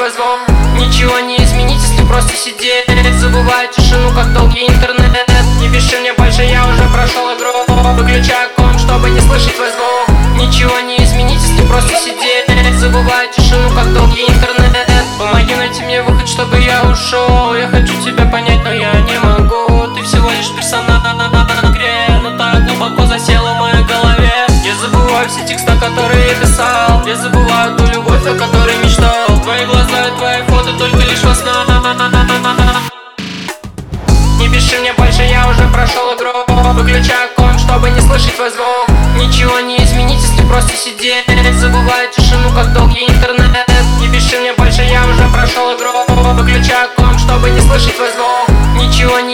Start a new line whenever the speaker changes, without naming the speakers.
твой звук. Ничего не изменить, если просто сидеть. Забываю тишину, как долгий интернет. Не пиши мне больше, я уже прошел игру. Выключаю комп, чтобы не слышать твой звук. Ничего не изменить, если просто сидеть. Забываю тишину, как долгий интернет. Помоги найти мне выход, чтобы я ушел. Я хочу тебя понять, но я не могу. Ты всего лишь персонаж в игре, но так глубоко засела в моей голове. Я забываю все тексты, которые я писал. Я забываю ту любовь, о которой мечтал. Твои глаза и твои фото только лишь во снах. Не пиши мне больше, я уже прошел игру. Выключаю комп, чтобы не слышать твой звук. Ничего не изменить, если просто сидеть. Забываю тишину, как долгий интернет. Не пиши мне больше, я уже прошел игру. Выключаю комп, чтобы не слышать твой звук. Ничего не